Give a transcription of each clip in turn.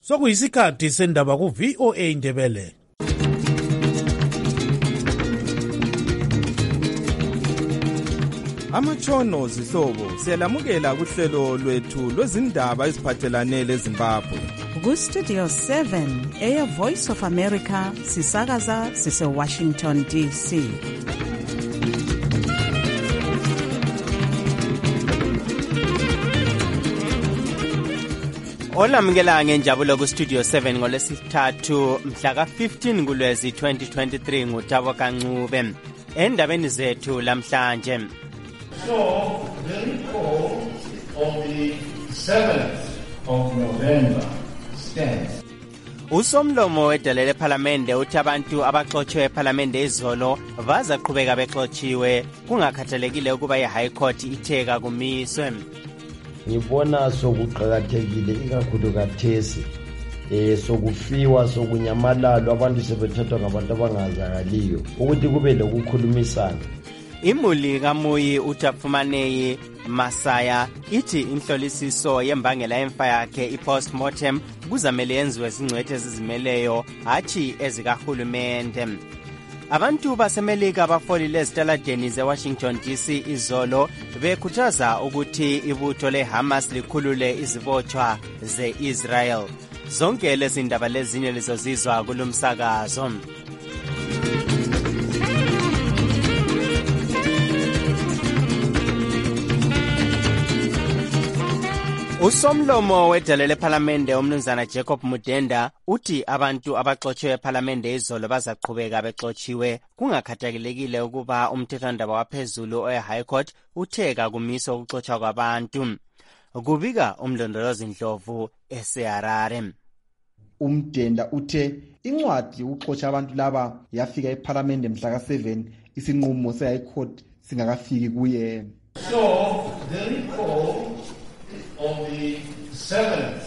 Sokuyisikhathi sendaba ku VOA Ndebele. Amatshono zihlobo siyalamukela kuhlelo lwethu lwezindaba eziphathelane leZimbabwe. Ku Studio 7 Air Voice of America sisakaza sise Washington DC. Olamukela ngenjabulo ku Studio 7 ngolesithathu mhla ka-15 kuLwezi 2023 nguThabo Kancube. Endabeni zethu lamhlanje. So, the recall of the 7th of November stands. Usomlomo wedelele ephalamende uthi abantu abaxotshwe ephalamende izolo bazaqhubeka bexotshiwe kungakhathalekile ukuba i-High Court itheka kumiswe. Ngibona sokuqhakathekile ikakhulu kathesi sokufiwa sokunyamalalo abantu sebethathwa ngabantu abangazakaliyo ukuthi kube lokukhulumisana. Imuli kaMuyi uTafumaneyi Masaya ithi inhlolisiso yembangela yemfa yakhe i-postmortem kuzamele yenziwe zingcwethe ezizimeleyo hathi ezikahulumende. Abantu basemelika abafolile ezitaladeni zeWashington DC izolo bekhuthaza ukuthi ibutho leHamas likhulule izibotshwa ze-Israel. Zonke lezi ndaba lezinye lizozizwa kulumsakazo. Usomlomo wedelele ephalamende umnumzana Jacob Mudenda uthi abantu abaxotshwe ephalamende izolo bazaqhubeka bexotshiwe kungakhathalekile ukuba umthethwandaba waphezulu owe-High Court utheka kumiso ukuxotshwa kwabantu. Kubika umlondolozi Ndlovu eseHarare. Umdenda uthe incwadi yokuxotsha abantu laba yafika ephalamende mhla ka-7 isinqumo se-High Court singakafiki kuye. So, the recall of the 7th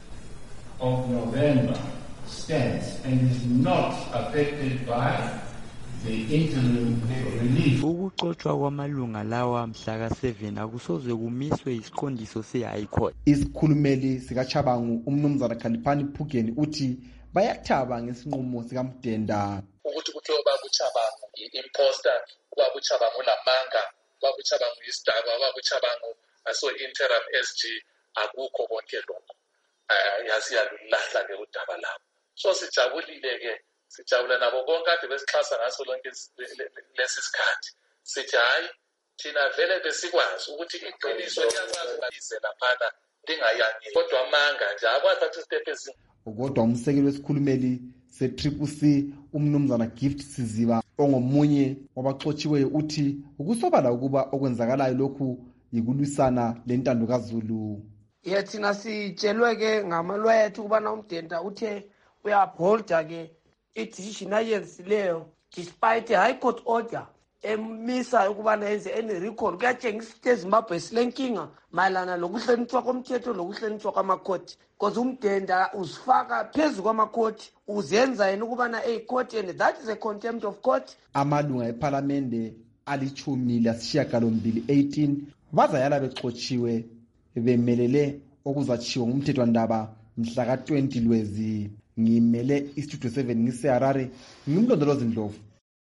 of November stands and is not affected by the interim relief. Ukuxoxwa kwamalunga lawa mhla ka-7 akusoze kumiswe isiqondiso se-High Court. Isikhulumeli sikaChabangu umnumzana Khaliphani Phugeni uthi bayathaba ngesinqumo sikaMdenda. Ukuthi kuthiwa bakuChabangu i-imposter, kwakuChabangu lamanga, kwakuChabangu isidakwa, kwakuChabangu aso interim SG akukho konke lokho. Yasiyalulahla ke udaba labo. So sijabulile ke, sijabula nabo konke kade besixhasa ngaso lonke lesi sikhathi. Sithi hayi thina vele besikwazi ukuthi iqiniso liyakwazi lalize laphana lingayani. Kodwa amanga nje akwathatha istep ezini. Kodwa umsekeli wesikhulumeli se-CCC umnumzana Gift Siziba ongomunye wabaxotshiweyo uthi ukusobala ukuba okwenzakalayo lokhu yikulwisana lentando kaZulu. Thina sitshelwe ke ngamalwa ethu kubana uMdenda uthe uyapholda ke i-decision ayenzileyo despite High Court order emisa ukubana yenze any recall. Kuyatshengisa ukuthi eZimbabwe silenkinga mayelana lokuhlonitshwa komthetho lokuhlonitshwa kwamakhoti. Because uMdenda uzifaka phezu kwamakhoti uzenza yena ukubana court and that is a contempt of court. Amalunga ephalamende ali-18 bazayala bexotshiwe bemelele okuzatshiwo ngumthethwandaba mhla ka-20 Lwezi. Ngimele iStudio 7 ngiseHarare, ngimlondolozi Ndlovu.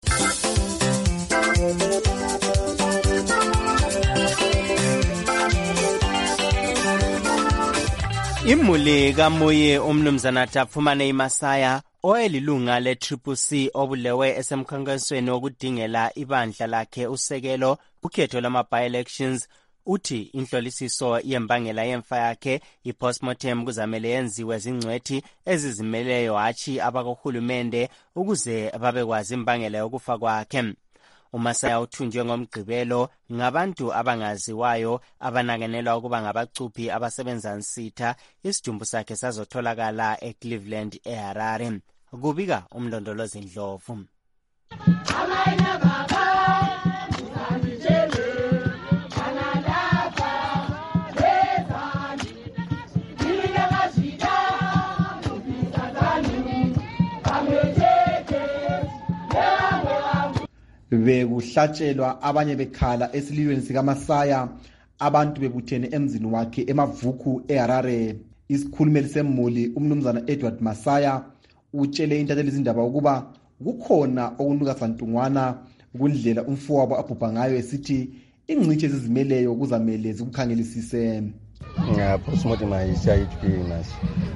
Imuli kaMuyi umnumzana Tafumaneyi Masaya oyelilunga le-CCC obulewe esemkhankasweni wokudingela ibandla lakhe usekelo kukhetho lama-by-elections uthi inhlolisiso yembangela yemfa yakhe i-postmortem kuzamele yenziwe zingcwethi ezizimeleyo hatshi abakohulumende ukuze babekwazi imbangela yokufa kwakhe. uMasaya uthunjwe ngomgqibelo ngabantu abangaziwayo abanakenelwa ukuba ngabacuphi abasebenza nsitha. Isidumbu sakhe sazotholakala eCleveland eHarare. Kubika umlondolozi Ndlovu. Bekuhlatshelwa abanye bekhala esililweni sikaMasaya, abantu bebuthene emzini wakhe eMavuku eHarare. Isikhulumeli semuli umnumzana Edward Masaya utshele intatheli izindaba ukuba kukhona okunuka santungwana kundlela umfowabo abhubha ngayo esithi ingcitshi ezizimeleyo kuzamele zikukhangelisise. Postmortem ayisiyayithi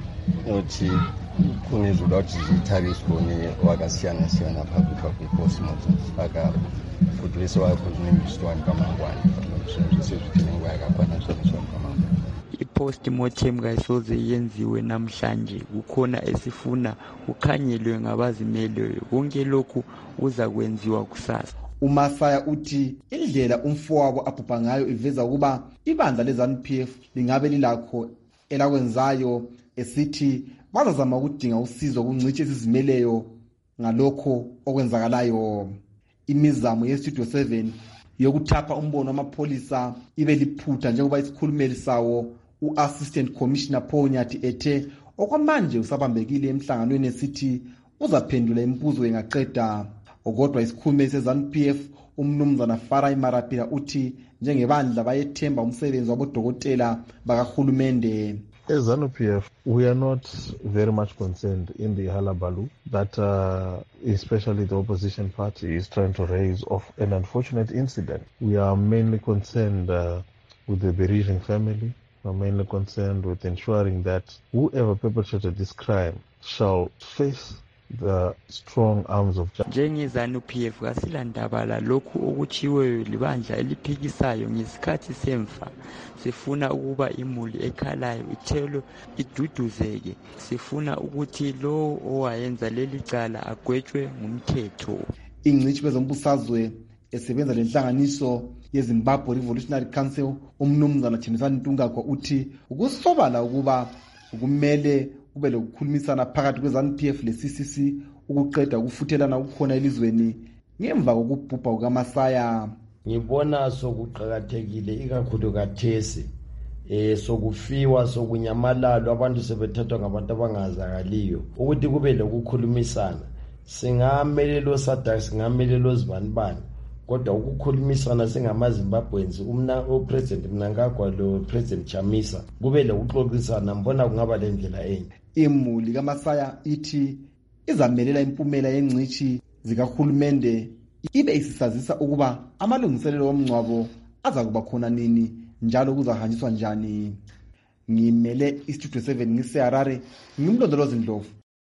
uthi kunezulu ukuthi zithabe isibone wakasiyana phakathi kwe-postmortem sifaka futhi bese wakhulunyiswana kamangwane sesifike akakhona kamangwane. I-postmortem kayisoze yenziwe namhlanje, kukhona esifuna kukhanyelwe ngabazimeleyo, konke lokhu kuza kwenziwa kusasa. uMasaya uthi indlela umfowabo abhubha ngayo iveza ukuba ibandla leZANU-PF lingabe lilakho elakwenzayo, esithi bazazama ukudinga usizo kungcitshi ezizimeleyo ngalokho okwenzakalayo. Imizamo yeStudio 7 yokuthapha umbono wamapholisa ibe liphutha njengoba isikhulumeli sawo u-Assistant Commissioner Paul Nyathi ethe okwamanje usabambekile emhlanganweni esithi uzaphendula imibuzo engaqeda. Kodwa isikhulumeli seZANU-PF umnumzana Farai Marapira uthi njengebandla bayethemba umsebenzi wabodokotela bakahulumende. As ZANU-PF, we are not very much concerned in the halabaloo that especially the opposition party is trying to raise of an unfortunate incident. We are mainly concerned with the bereaving family. We are mainly concerned with ensuring that whoever perpetrated this crime shall face the strong arms of justice. NjengeZANU-PF kasilandabala lokhu okuchiweyo libandla eliphikisayo ngesikhathi semfa. Sifuna ukuba imuli ekhalayo ithelwe iduduzeke. Sifuna ukuthi lo owayenza leli cala agwetshwe ngumthetho. Ingcitshi kwezombusazwe esebenza lenhlanganiso yeZimbabwe Revolutionary Council umnumzana Themisani Ntungagwa uthi ukusobala ukuba kumele kube lokukhulumisana phakathi kweZANU-PF le-CCC ukuqeda ukufuthelana ukukhona elizweni ngemva kokubhubha kukaMasaya. Ngibona sokuqhakathekile ikakhulu kathesi sokufiwa sokunyamalalo abantu sebethathwa ngabantu abangazakaliyo ukuthi kube lokukhulumisana. Singamelelo SADC singamelelo zibanibani kodwa ukukhulumisana singamaZimbabweans uPresident Mnangagwa lo President Chamisa kube lokuxoxisana mbona kungaba lendlela enye. Imuli kaMasaya ithi izamelela impumela yengcitshi zikahulumende ibe isisazisa ukuba amalungiselelo omngcwabo azakuba khona nini njalo kuzahanjiswa njani. Ngimele iStudio 7 ngiseHarare, ngimlondolozi Ndlovu.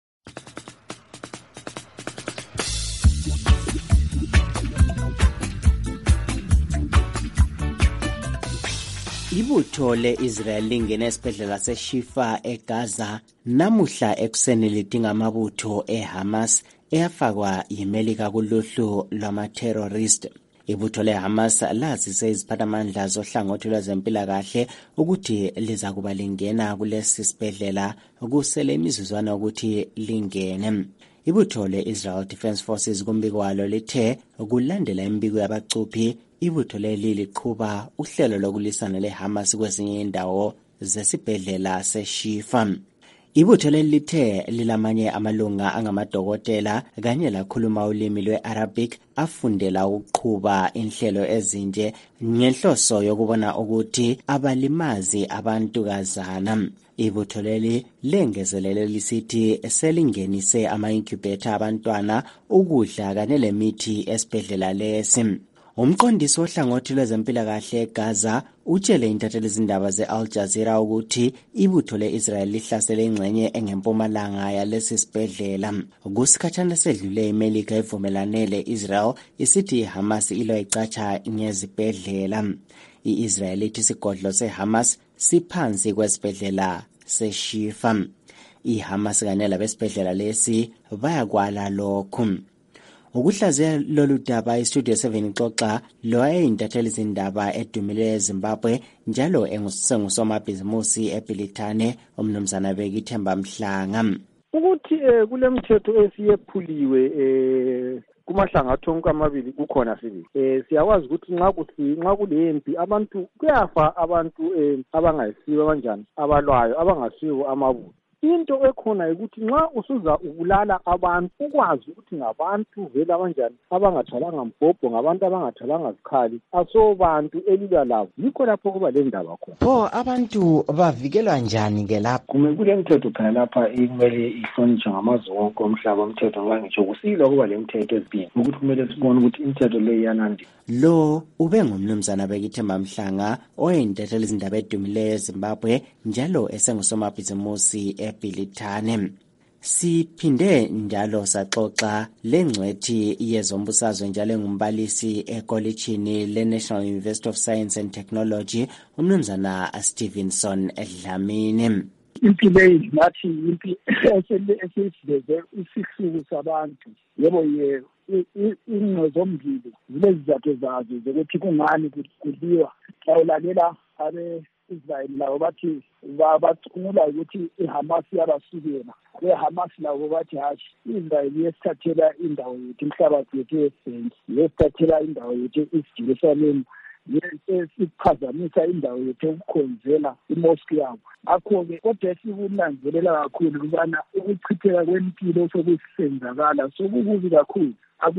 Ibutho le-Israel lingene esibhedlela seShifa eGaza namuhla ekuseni lidinga amabutho eHamas eyafakwa yiMelika kuluhlu lwama-terrorist. Ibutho leHamas lazise iziphathamandla zohlangothi lwezempilakahle ukuthi liza kuba lingena kulesi sibhedlela kusele imizuzwana ukuthi lingene. Ibutho le-Israel Defense Forces kumbiko walo lithe kulandela imbiko yabacuphi ibutho leli liqhuba uhlelo lokulisana leHamas kwezinye indawo zesibhedlela seShifa. Ibutho leli lithe lilamanye amalunga angamadokotela kanye lakhuluma ulimi lwe-Arabic afundela ukuqhuba inhlelo ezinje ngenhloso yokubona ukuthi abalimazi abantukazana. Ibutho leli lengezelele lisithi selingenise ama-incubator abantwana ukudla kanye lemithi esibhedlela lesi. Umqondisi ohlangothi lwezempilakahle eGaza utshele intatheli izindaba ze-Al Jazeera ukuthi ibutho le-Israel lihlasele ingxenye engempumalanga yalesi sibhedlela. Kusikhathana sedlule iMelika ivumelane le-Israel isithi iHamas ilo icatsha ngezibhedlela. I-Israel ithi isigodlo seHamas siphansi kwesibhedlela seShifa. IHamas kanye labesibhedlela lesi bayakwala lokhu. Ukuhlaziya lolu daba iStudio 7 ixoxa lo ayintatheli izindaba edumile eZimbabwe njalo engusomabhizimusi eBilitane umnumzana Bekithemba Mhlanga. Ukuthi kulemthetho esiyephuliwe kumahlangatho onke amabili kukhona sibili. Siyakwazi ukuthi nxa kulempi abantu kuyafa abantu abangayisiwe kanjani abalwayo abangasiwo amabutho. into ekhona ukuthi nxa usuza ubulala abantu ukwazi ukuthi ngabantu vele abanjani abangathalanga mbhobho ngabantu abangathalanga zikhali asobantu elilwa labo yikho lapho kuba le ndaba khona. Pho abantu bavikelwa njani ke lapho? Kule mthetho phela lapha kumele ihlonitshwe ngamazwe wonke omhlaba umthetho ngoba ngitsho kusilwa kuba le mthetho ezibini ukuthi kumele sibone ukuthi imithetho le iyanandi. Lo ube ngumnumzana Bekithemba Mhlanga oyintatheli izindaba edumileyo eZimbabwe njalo esengusomabhizimusi eBhilitane. Siphinde njalo saxoxa lengcwethi yezombusazwe njalo engumbalisi ekolitshini le-National University of Science and Technology umnumzana Stevenson Dlamini. Impilo nathi impi esiveze isihluku sabantu yebo ingqondo zombili zilezizathu zazo zokuthi kungani kuliwa ulalela abe-Israyeli labo bathi bacula ukuthi iHamas yabasukela beHamas labo bathi hashi i-Israyeli yesithathela indawo yethu umhlabathi wethu yesithathela indawo yethu eJerusalem yesiphazamisa indawo yethu yokukhonzela imosque yabo. Akho-ke kodwa sikunanzelela kakhulu ukubana ukuchitheka kwempilo sokusenzakala sokukubi kakhulu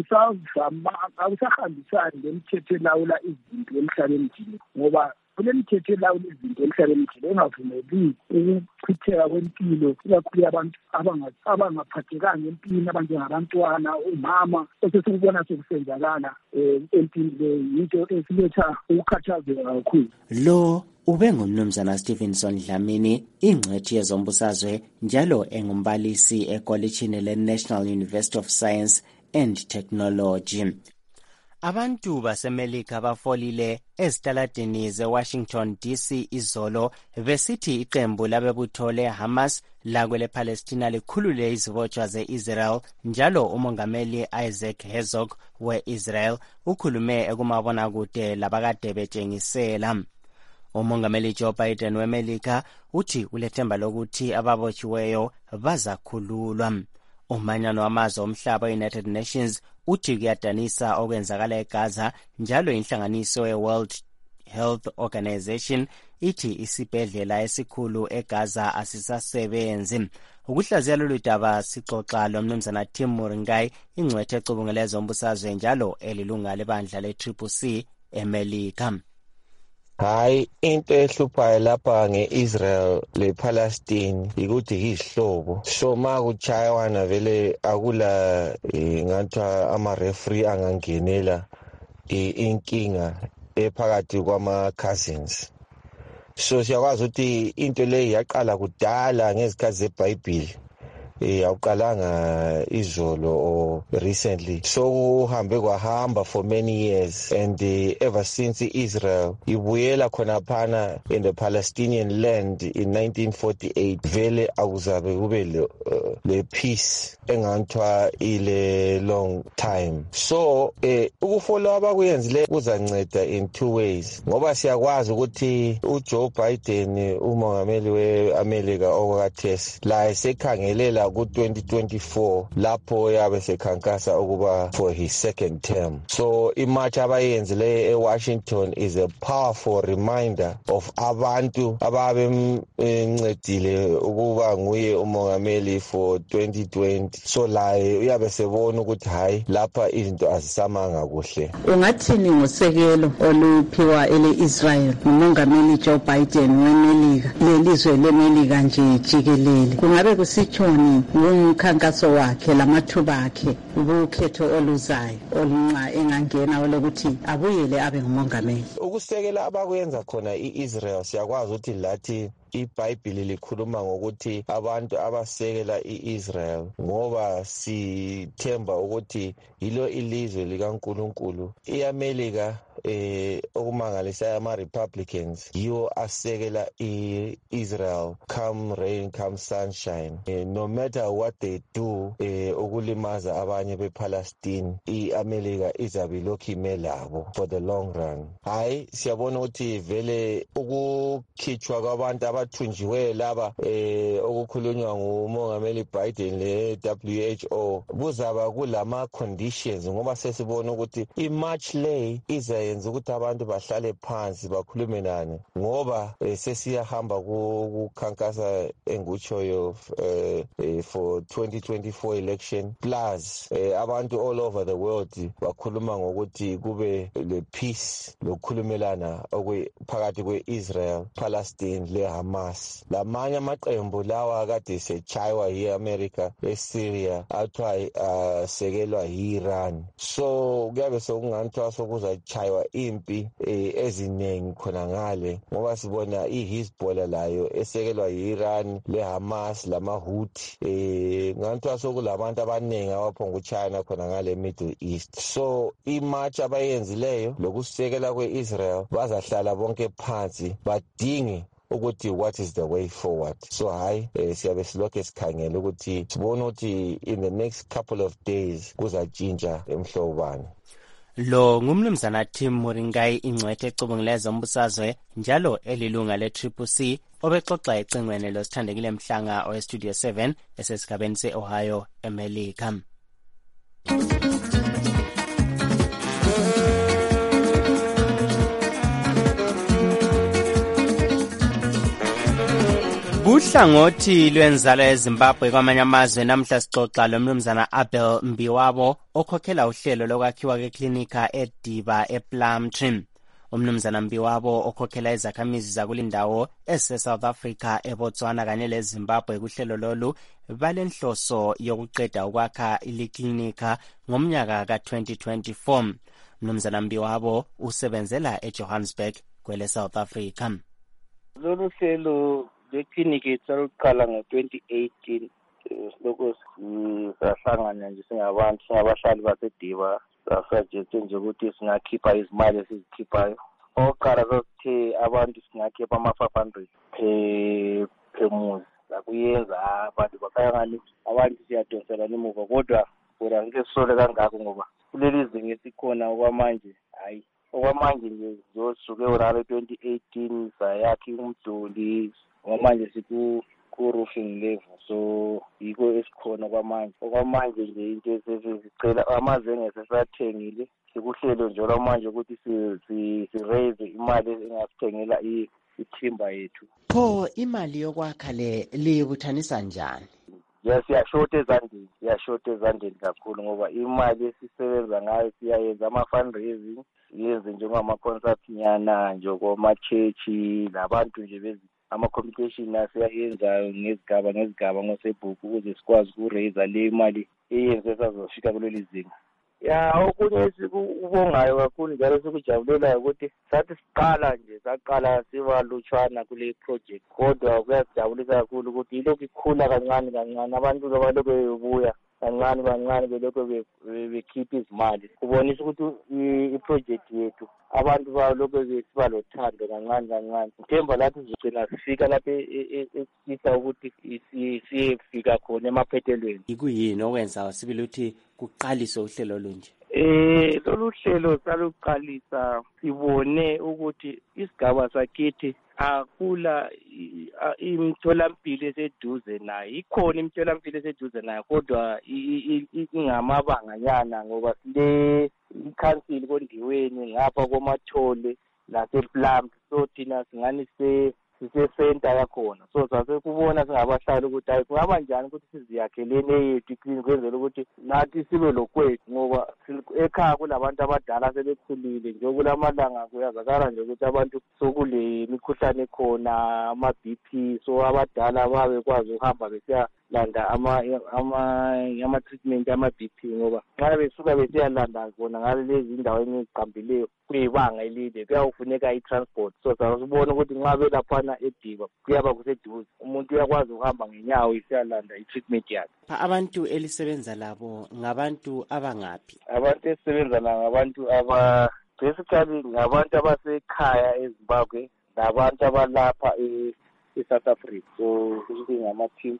akusahambisani lemithetho elawula izinto emhlabeni jikelele ngoba kule mithetho elawula izinto emhlabeni jikelele engavumeli ukuchitheka kwempilo ikakhulu abantu abangaphathekanga empilweni abanjengabantwana umama esesikubona sokusenzakala empilweni leyo yinto esiletha ukukhathazeka kakhulu. Lo ube ngumnumzana Stevenson Dlamini ingcwethi yezombusazwe njalo engumbalisi ekolitshini le-National University of Science and Technology. Abantu baseMelika bafolile ezitaladini zeWashington DC izolo besithi iqembu labebutho leHamas lakwele Palestina likhulule izibotshwa ze-Israel njalo umongameli Isaac Herzog we-Israel ukhulume ekumabonakude labakade betshengisela. Umongameli Joe Biden weMelika uthi ulethemba lokuthi ababotshiweyo bazakhululwa. Umanyano wamazwe omhlaba United Nations uthi kuyadanisa okwenzakala eGaza njalo inhlanganiso ye-World Health Organization ithi isibhedlela esikhulu eGaza asisasebenzi. Ukuhlaziya lolu daba sixoxa lomnumzana Tim Muringai ingcwethe ecubungela ezombusazwe njalo elilunga lebandla le-CCC eMelika. Hayi into ehluphayo lapha ngeIsrael lePalestine ukuthi isihlobo so makuchayiwana vele akula ngathiwa ama-referee angangenela inkinga ephakathi kwama-cousins. So siyakwazi ukuthi into leyi yaqala kudala ngezikhathi zeBhayibheli awuqalanga izolo or recently so uhambe kwahamba for many years and ever since Israel ibuyela khonaphana in the Palestinian land in 1948 vele akuzabe kube le peace enganthwa ile long time. So ukufollow abakuyenzile kuzanceda in two ways ngoba siyakwazi ukuthi uJoe Biden umongameli weAmerica okwakathesi la esekhangelela ku-2024 lapho yabe sekhankasa ukuba for his second term. So imarch abayenzile eWashington is a powerful reminder of abantu ababemncedile ukuba nguye umongameli for 2020. So laye uyabe sebona ukuthi hayi lapha izinto azisamanga kuhle. Ungathini ngosekelo oluphiwa ele-Israel umongameli Joe Biden weMelika lelizwe leMelika nje jikelele kungabe kusitshoni ngumkhankaso wakhe lamathuba akhe ukhetho oluzayo olunxa engangena lokuthi abuyele abe ngumongameli? Ukusekela abakuyenza khona iIsrael siyakwazi ukuthi lathi iBhayibheli likhuluma ngokuthi abantu abasekela iIsrael ngoba sithemba ukuthi yilo ilizwe likaNkulunkulu. iAmerica okumangalisa ama-Republicans yiwo asekela Israel come rain come sunshine no matter what they do ukulimaza abanye bePalestine iAmerica izabe ilokhu ime labo for the long run. Hayi siyabona ukuthi vele ukukhitshwa kwabantu abathunjiweyo laba okukhulunywa ngumongameli Biden le-WHO kuzaba kulama conditions ngoba sesibona ukuthi iMarch le iza kuzayenza ukuthi abantu bahlale phansi bakhulumelane ngoba sesiyahamba kukhankasa engutshoyo for 2024 election plus abantu all over the world bakhuluma ngokuthi kube le peace lokukhulumelana phakathi kwe-Israel, Palestine le-Hamas. Lamanye amaqembu lawa kade setshaywa yi-America eSyria athiwa sekelwa yi-Iran. So kuyabe sokunganthwa sokuzatshaywa impi eziningi khona ngale ngoba sibona i-Hezbollah layo esekelwa yi-Iran, le-Hamas lama-Houthi. Nganthiwa sokulabantu abaningi abaphonga utshayana khona ngale Middle East. So imatch abayenzileyo lokusekela kwe-Israel bazahlala bonke phansi badinge ukuthi what is the way forward. So hayi siyabe silokhu sikhangela ukuthi sibone ukuthi in the next couple of days kuzatshintsha emhlobani. Lo ngumnumzana Tim Moringai, ingcwethe ecubungile zombusazwe njalo elilunga le-CCC, obexoxa ecingweni losithandekile Mhlanga owestudio 7 esesigabeni se-Ohio, eMelika. Kuhlangothi lwenzalo eZimbabwe kwamanye amazwe namhla sixoxa lomnumzana Abel Mbiwabo okhokhela uhlelo lokwakhiwa kweklinika eDiba ePlumtree. Umnumzana Mbiwabo okhokhela izakhamizi zakulindawo ese-South Africa, eBotswana kanye leZimbabwe kuhlelo lolu balenhloso yokuqeda ukwakha iliklinika ngomnyaka ka-2024. Umnumzana Mbiwabo usebenzela eJohannesburg kwele South Africa. Lolu hlelo lekliniki itsalokuqala ngo-2018 lokho sahlangana nje singabantu singabahlali baseDiba sasuggeste nje ukuthi singakhipha izimali esizikhiphayo. Okokuqala sasithe abantu singakhipha ama-500 per muzi. Sakuyenza abantu bakayangani abantu siyadonselana emuva kodwa ngeke sisole kangako ngoba kuleli zinga esikhona okwamanje hayi okwamanje nje zosuke urare 2018 sayakhi umduli ngoba siku-roofing level, so yiko esikhona okwamanje nje into esizicela amazenge sesathengile sikuhlelo nje lwamanje ukuthi si-raise imali engasithengela ithimba yethu. Pho imali yokwakha le liyibuthanisa njani? Siyashota ezandeni kakhulu ngoba imali esisebenza ngayo siyayenza ama-fundraising, siyenze njengama-concert nyana njengoma-chechi labantu nje ama-communication asiyayenzayo ngezigaba ngosebhuku ukuze sikwazi ukuraiza le mali eyenze sazofika kuleli zinga. Okunye esikubongayo kakhulu njalo sikujabulelayo ukuthi sathi saqala sibalutshwana kule project kodwa kuyasijabulisa kakhulu ukuthi ilokhu ikhula kancane abantu balokhu bebuya kancane belokhu bekhipha izimali. Kubonisa ukuthi iproject yethu abantu balokhu besiba lothando kancane. Ngithemba lathi sizogcina sifika lapho esifisa ukuthi siyefika khona emaphethelweni. Ikuyini okwenza sibili ukuthi kuqaliswe uhlelo olunje? Lolu hlelo saluqalisa sibone ukuthi isigaba sakithi akula imitholampilo eseduze nayo. Ikhona imitholampilo eseduze nayo kodwa ingamabanganyana ngoba sile ikhansili kondiweni ngapha komathole nasePlum. So thina singani sisesenta yakhona. So sasekubona singabahlali ukuthi hayi kungaba njani ukuthi siziyakhelene yethu iklinikhi kwenzela ukuthi nathi sibe lokwethu ngoba ekhaya kulabantu abadala sebekhulile nje kulamalanga kuyazakala nje ukuthi abantu sokule mikhuhlane khona ama-BP, so abadala babekwazi ukuhamba besiyalanda ama-treatment ama-BP ngoba nxa besuka besiyalanda khona ngale lezi indaweni eziqambileyo kuyibanga elide kuyawufuneka i-transport. So sasibona ukuthi nxa belaphana eDiba kuyaba kuseduze, umuntu uyakwazi ukuhamba ngenyawo isiyalanda i-treatment yakhe. Abantu elisebenza labo ngabantu abangaphi? Abantu esisebenza nabo ngabantu basically ngabantu abasekhaya eZimbabwe nabantu abalapha eSouth Africa. So kusho ngama-team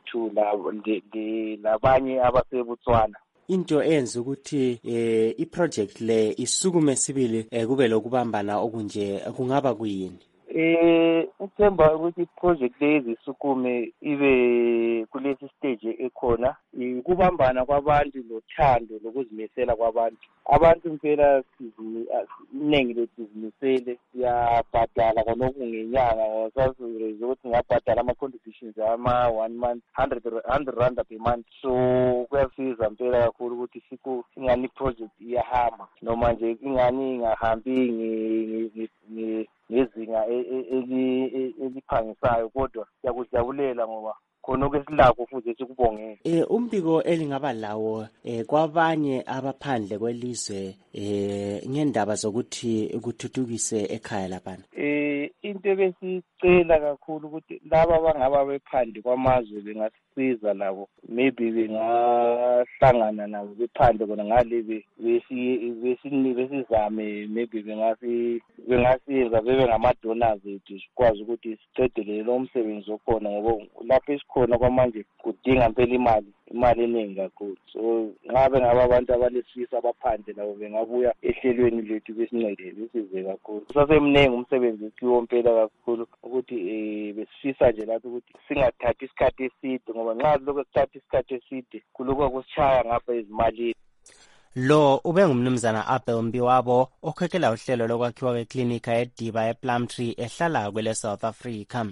ayi-2 labanye abaseBotswana. Into enza ukuthi iproject le isukume sibili kube lokubambana okunje kungaba kuyini? Uthemba ukuthi iproject lezi isukume ibe kulesi stage ekhona ukubambana kwabantu lothando lokuzimisela kwabantu. Abantu impela iningi lethizimisele siyabhadala khonokho ngenyanga ngosazi ukuthi ngabhadala ama-contributions ama-1 month 100 rand per month. So kuyasiza impela kakhulu ukuthi ingani i-project iyahamba noma nje ingani ingahambi ngezinga eliphangisayo kodwa siyakujabulela ngoba khonokho esilakho futhi sikubongele. Umbiko elingaba lawo kwabanye abaphandle kwelizwe ngendaba zokuthi kuthuthukise ekhaya laphana. Into ebesicela kakhulu ukuthi laba abangaba bephandle kwamazwe bengasiza labo, maybe bengahlangana nabo bephandle kona ngale besizame, maybe bengasiyenza bebe ngama-donors ethu sikwazi ukuthi siqedelele lo msebenzi okhona ngoba lapho esikhona kwamanje kudinga mpela imali eningi kakhulu. So ngabe ngaba abantu abalesifisa abaphandle labo bengabuya ehlelweni lethu besincede besize kakhulu. Sasemningi umsebenzi kiwo mpela kakhulu ukuthi besifisa nje lapho ukuthi singathathi isikhathi eside ngoba nxa lokho sithatha isikhathi eside kuloko kusishaya ngapha ezimalini. Lo ube ngumnumzana Abel Mbiwabo okhokhela uhlelo lokwakhiwa kweklinika eDiba ePlumtree ehlala kwele South Africa.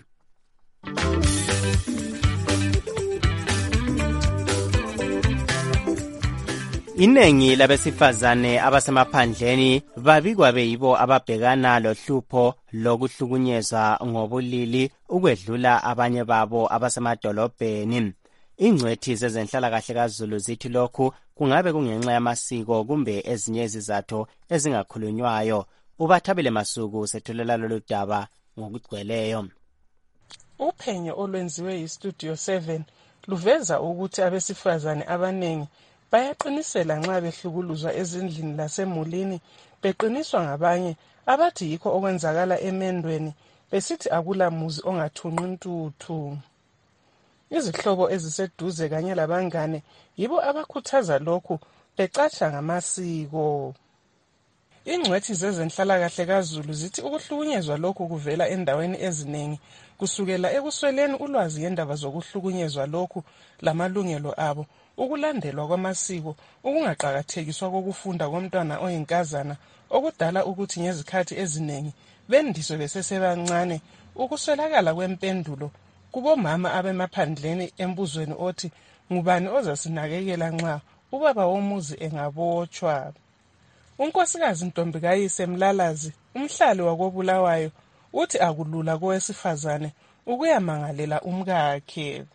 Inengi labesifazane abasemaphandleni babikwa beyibo ababhekana lohlupho lokuhlukunyezwa ngobulili ukwedlula abanye babo abasemadolobheni. Ingcwethi zezenhlalakahle kaZulu zithi lokhu kungabe kungenxa yamasiko kumbe ezinye izizathu ezingakhulunywayo. Ubathabile Masuku sethulela lolu daba ngokugcweleyo. Uphenyo olwenziwe yiStudio 7 luveza ukuthi abesifazane abanengi bayaqinisela nxa behlukuluzwa ezindlini lasemulini, beqiniswa ngabanye abathi yikho okwenzakala emendweni, besithi akulamuzi ongathunqi intuthu. Izihlobo eziseduze kanye labangane yibo abakhuthaza lokhu becatsha ngamasiko. Ingcwethi zezenhlalakahle kaZulu zithi ukuhlukunyezwa lokhu kuvela endaweni eziningi, kusukela ekusweleni ulwazi ngendaba zokuhlukunyezwa lokhu lamalungelo abo, ukulandelwa kwamasiko, ukungaqakathekiswa kokufunda komntwana oyinkazana okudala ukuthi ngezikhathi eziningi bendiswe besesebancane, ukuswelakala kwempendulo kubomama abemaphandleni embuzweni othi ngubani ozasinakekela nxa ubaba womuzi engabotshwa. Unkosikazi Ntombikayise Mlalazi, umhlali wakobulawayo, uthi akulula kowesifazane ukuyamangalela umkakhe.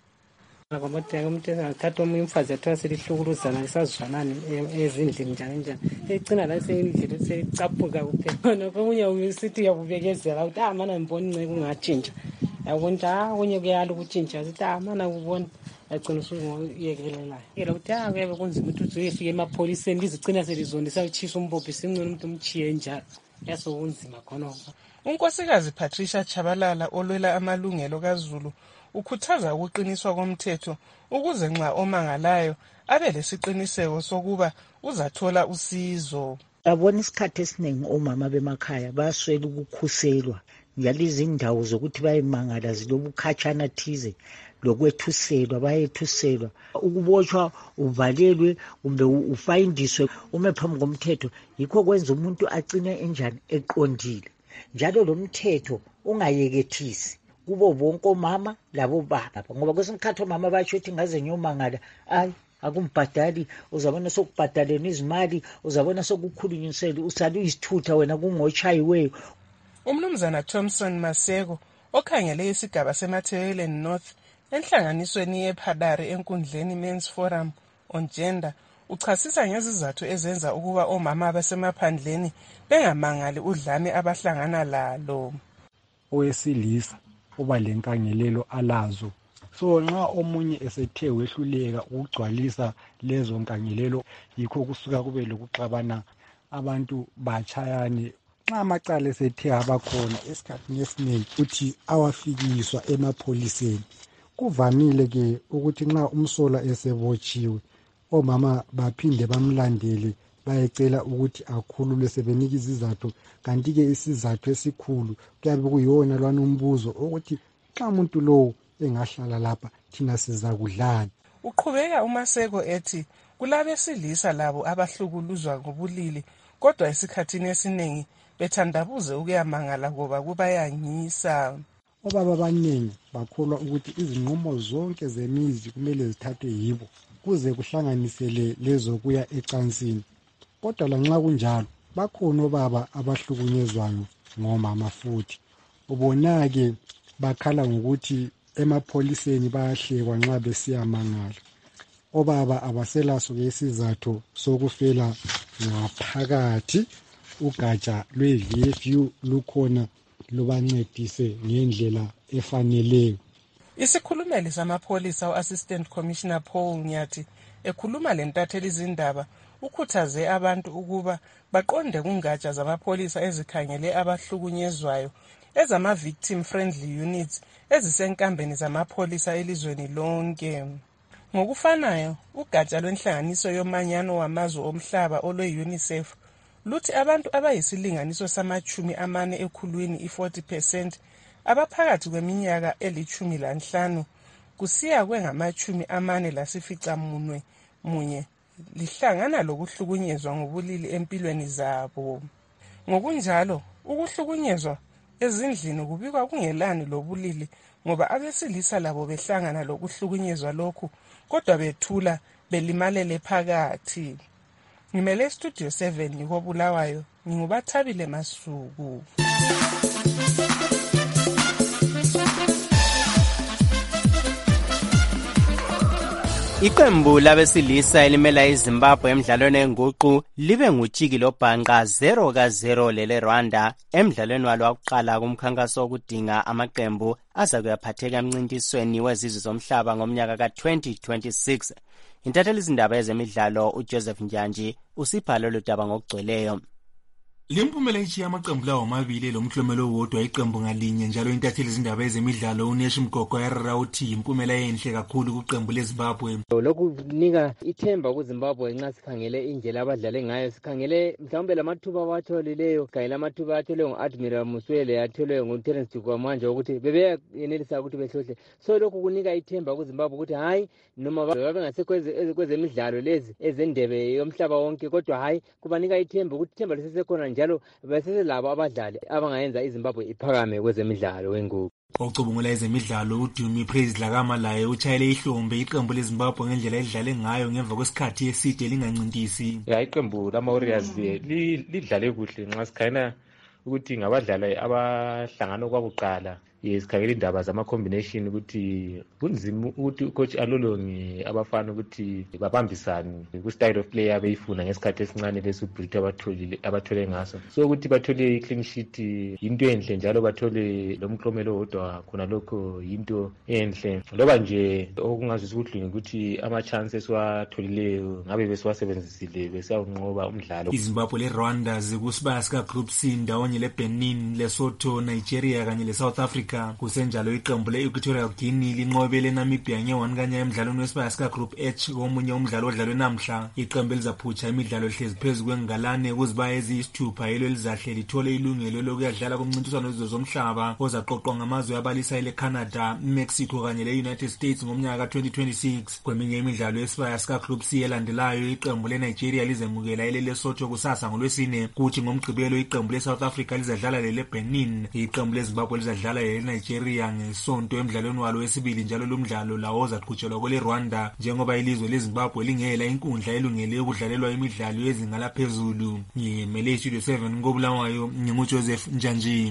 Umuntu angathatha omunye umfazi athiwa selihlukuluzana lisazwanani ezindlini njani ecina la seyindlela secaphuka kuphela. Omunye usithi uyakubekezela ukuthi mana ngibona inceke ungatshintsha, yabona okunye kuyala ukutshintsha sithi mana kubona agcina usuyekelelayo ukuthi kuyabe kunzima ukuthi uyefika emapholiseni lizigcina selizondisa utshisa umbophi singcono umuntu umchiye njalo yasokunzima khonokho. Unkosikazi Patricia Chabalala olwela amalungelo kaZulu ukhuthaza ukuqiniswa komthetho ukuze nxa omangalayo abe lesiqiniseko sokuba uzathola usizo. Abona isikhathi esiningi omama bemakhaya baswela ukukhuselwa, njalo izindawo zokuthi bayemangala zilobukhatshana thize lokwethuselwa, bayethuselwa, ukubotshwa uvalelwe kumbe ufayindiswe ume phambi komthetho. Yikho kwenza umuntu agcine enjani eqondile, njalo lo mthetho ungayekethisi kubo bonke omama labo baba, ngoba kwesikhathi omama batsho ukuthi ngaze ngiyomangala akumbhadali, uzabona sokubhadaleni izimali, uzabona sokukhulunyisela, usale uyisithutha wena kungotshayiweyo. Umnumzana Thompson Maseko okhangele isigaba seMathebeleni North enhlanganisweni yePhadare enkundleni Men's Forum on Gender uchasisa ngezizathu ezenza ukuba omama abasemaphandleni bengamangali udlame abahlangana lalo. Owesilisa uba lenkangelelo alazo, so nxa omunye esethe wehluleka ukugcwalisa lezo nkangelelo, yikho kusuka kube lokuxabana, abantu batshayane. Nxa amacala esethe abakhona esikhathini esiningi uthi awafikiswa emapholiseni. Kuvamile ke ukuthi nxa umsola esebotshiwe omama baphinde bamlandele bayecela ukuthi akhululwe sebenika izizathu, kanti ke isizathu esikhulu kuyabe kuyiwona lwana umbuzo ukuthi xa umuntu lowo engahlala lapha thina siza kudlala. Uqhubeka uMaseko ethi kulabesilisa labo abahlukuluzwa ngobulili kodwa esikhathini esiningi bethandabuze ukuyamangala ngoba kubayangisa. Obaba abaningi bakholwa ukuthi izinqumo zonke zemizi kumele zithathwe yibo kuze kuhlanganisele lezo kuya ecansini. Kodwa lanxa kunjalo bakhona obaba abahlukunyezwayo ngomama futhi. Ubona-ke bakhala ngokuthi emapholiseni bayahlekwa nxa besiyamangala. Obaba abaselaso-ke isizathu sokufela ngaphakathi. Ugatsha lwe-VFU lukhona lubancedise ngendlela efaneleyo. Isikhulumeli samapholisa u-Assistant Commissioner Paul Nyathi ekhuluma lentatheli izindaba ukhuthaze abantu ukuba baqonde kungatsha zamapholisa ezikhangele abahlukunyezwayo ezama-victim friendly units ezisenkambeni zamapholisa elizweni lonke. Ngokufanayo, ugatsha lwenhlanganiso yomanyano wamazwe omhlaba olwe-UNICEF luthi abantu abayisilinganiso sama-40 ekhulwini i-40% abaphakathi kweminyaka eli-15 kusiya kwengama-41 lihlangana lokuhlukunyezwa ngobulili empilweni zabo. Ngokunjalo, ukuhlukunyezwa ezindlini kubikwa kungelani lobulili ngoba abesilisa labo behlangana lokuhlukunyezwa lokhu kodwa bethula belimalele phakathi. Ngimele Studio 7 ngikobulawayo, ngingubathabile Masuku. Iqembu labesilisa elimela iZimbabwe emidlalweni enguqu libe ngujiki lobhanqa 0-0 lele Rwanda emidlalweni walo wokuqala kumkhankaso wokudinga amaqembu azakuyaphatheka emncintisweni wezizwe zomhlaba ngomnyaka ka-2026. Intatheli izindaba yezemidlalo uJoseph Njanji usibhalo lodaba ngokugcweleyo. Lemphumela ichiya amaqembu lawo amabili lomhlomelo wodwa iqembu ngalinye njalo intatheli izindaba ezemidlalo uNesh Mgogo yarara uthi impumela enhle kakhulu kuqembu leZimbabwe. Lokhu kunika ithemba kuZimbabwe nxa sikhangele indlela abadlale ngayo, sikhangele mhlawumbe lamathuba awatholileyo, sikhangele amathuba atholwe ngu-Admiral Muswele atholwe nguTerence Dugwamanje ukuthi bebeyenelisa ukuthi behlohle. So lokhu kunika ithemba kuZimbabwe ukuthi hayi noma babengasekho kwezemidlalo lezi ezendebe yomhlaba wonke kodwa hayi kubanika ithemba ukuthi ithemba lisesekhona njalo baseselabo abadlali abangayenza iZimbabwe iphakame kwezemidlalo wenguqu. Ocubungula ezemidlalo uDumi Praise Dlakama laye utshayele ihlombe iqembu leZimbabwe ngendlela edlale ngayo ngemva kwesikhathi eside lingancintisi. Iqembu lama-Warriors lidlale kuhle nxa sikhangela ukuthi ngabadlali abahlangana kwakuqala. Sikhangela indaba zama-combination ukuthi kunzima ukuthi ucoach alolonge abafana ukuthi babambisane ku-style of play abeyifuna ngesikhathi esincane lesubrite abathole ngaso. So ukuthi bathole i-clean sheet yinto enhle njalo bathole lomklomelo wodwa khona lokho yinto enhle. Loba nje okungazwisa ubuhlungu ukuthi ama-chance esiwatholileyo ngabe besiwasebenzisile besiyawunqoba umdlalo. iZimbabwe leRwanda zikusibaya sika-Group C ndawonye leBenin, Lesotho, Nigeria kanye leSouth Africa. Kusenjalo iqembu le-Equatorial Guinea linqobele Namibia nge-1 kanya emidlalweni wesibaya sika-Group H komunye umdlalo odlalwe namhla. Iqembu elizaphutsha imidlalo ehlezi phezu kwengalane kuzibaya eziyisithupha yelo elizahle lithole ilungelo lokuyadlala kumncintiswano wezizwe zomhlaba ozaqoqwa ngamazwe abalisa ele-Canada, Mexico kanye le-United States ngomnyaka ka-2026. Kweminye imidlalo yesibaya sika-Group C elandelayo iqembu le-Nigeria lizemukela ele-Lesotho kusasa ngolwesine, kuthi ngomgqibelo iqembu le-South Africa lizadlala lele-Benin. Iqembu leZimbabwe lizadlala Nigeria ngesonto emidlalweni walo wesibili njalo lumdlalo lawo ozaqhutshelwa kwele Rwanda njengoba ilizwe leZimbabwe lingela inkundla elungele ukudlalelwa imidlalo yezinga laphezulu. Ngimele Studio 7 ngobulawayo nginguJoseph Njanji.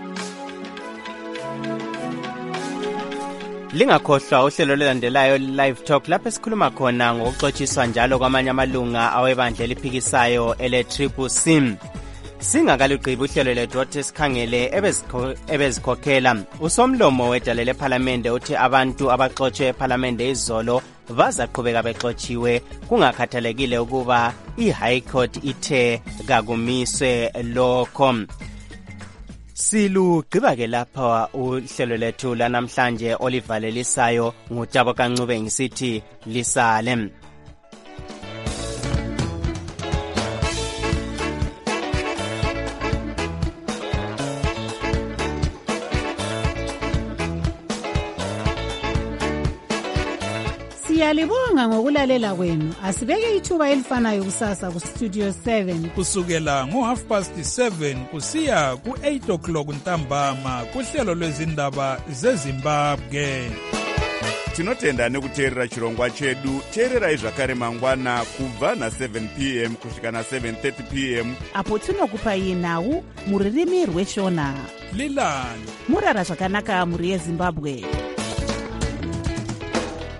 Lingakhohlwa uhlelo lelandelayo live talk lapho esikhuluma khona ngokuxotshiswa njalo kwamanye amalunga awebandla eliphikisayo ele-CCC. Singakaligqibi uhlelo lethu othi sikhangele ebezikhokhela usomlomo wedale lephalamende uthi abantu abaxotshwe ephalamende izolo bazaqhubeka bexotshiwe kungakhathalekile ukuba i-High Court ithe kakumiswe lokho. Silugqiba-ke lapha uhlelo lethu lanamhlanje olivalelisayo nguTabo Kancube ngisithi lisale. Siyalibonga ngokulalela kwenu. Asibeke ithuba elifanayo kusasa kuStudio 7 kusukela ngo7:30 kusiya ku8 ntambama kuhlelo lwezindaba zeZimbabwe. Tinotenda nekuteerera chirongwa chedu. Teererai zvakare mangwana kubva na7 p.m. kusvika na7:30 p.m. apo tinokupai nhau muririmi rweshona. Lilani murara zvakanaka muri yeZimbabwe.